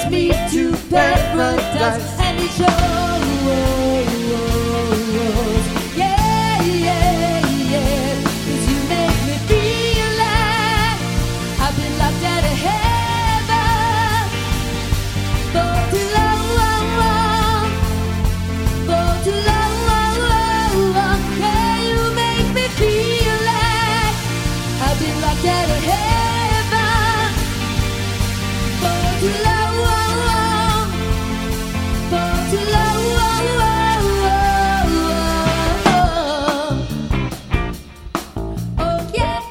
me to paradise, and it's yours. Yeah, yeah, yeah. 'Cause you make me feel like I've been locked out of heaven for too long, for too long. Yeah, you make me feel like I've been locked out of heaven for too long, for too long. Oh yeah.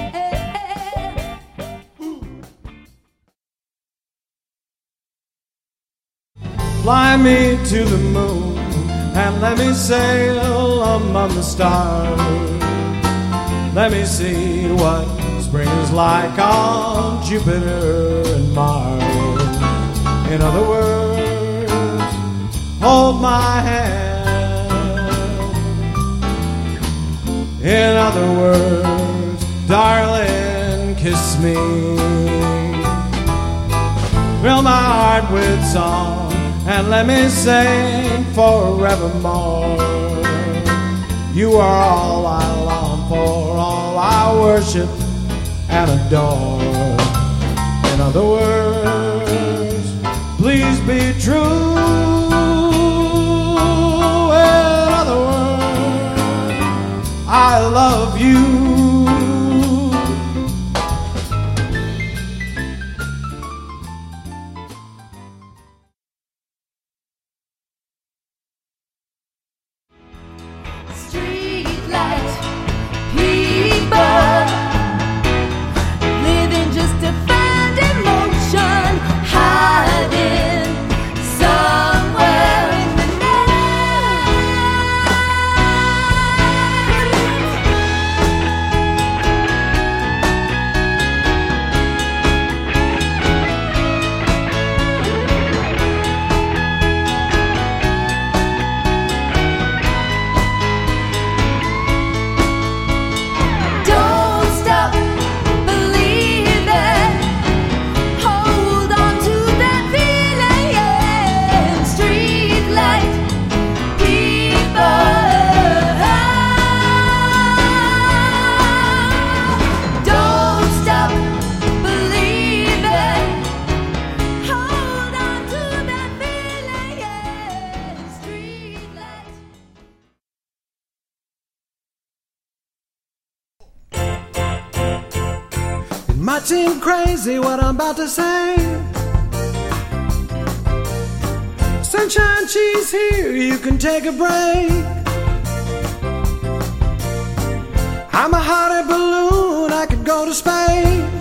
Fly me to the moon and let me sail among the stars. Let me see what spring is like on Jupiter and Mars. In other words, hold my hand. In other words, darling, kiss me. Fill my heart with song and let me sing forevermore. You are all I long for, all I worship and adore. In other words, please be true. In other words, I love you. Streetlight people living just to find emotion, hiding somewhere in the Don't stop believing. Hold on to that feeling. Streetlight people. Don't stop believing. Hold on to that feeling. Streetlight. It might seem crazy what I'm about to say. Sunshine, she's here, you can take a break. I'm a hot air balloon, I could go to space.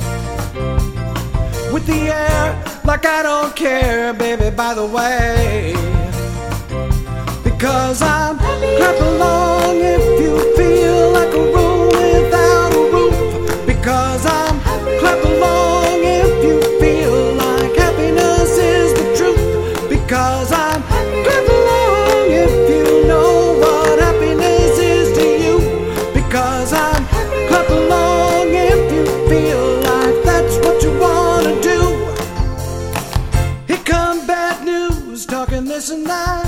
With the air, like I don't care, baby, by the way. Because I'm clap along if you feel like a room without a roof. Because I'm clap along if you feel like happiness is the truth. Because I'm clap along if you know what happiness is to you. Because I'm clap along if you feel like that's what you wanna do. Here come bad news, talking this and that.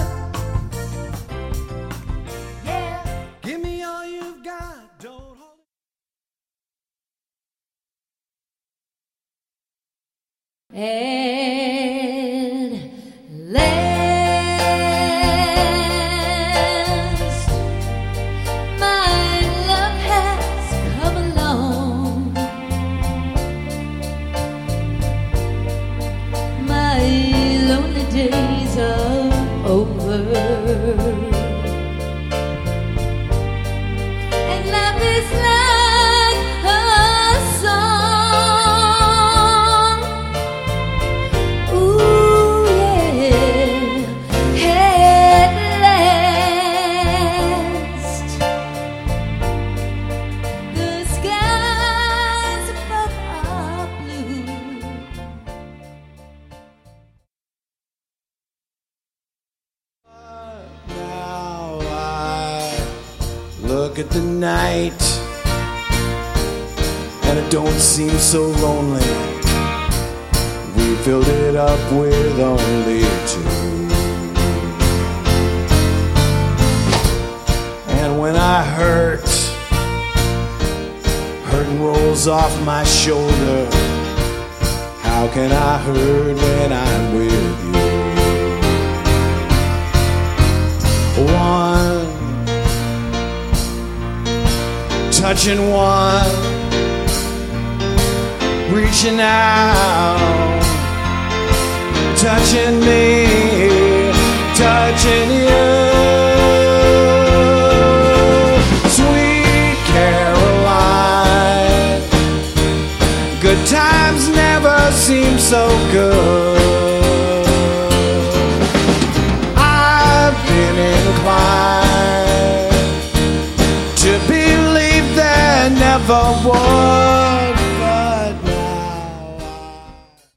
Give me all you've got, don't hold it. And last, my love has come along. My lonely days are over. And life is like a song. Ooh, yeah. At last, the skies above are blue. Now I look at the night and it don't seem so lonely. We've filled it up with only two. And when I hurt rolls off my shoulder, how can I hurt when I'm with you? One, touching one, reaching out, touching me, touching you. Sweet Caroline, good times never seem so good. I've been inclined to believe there never was.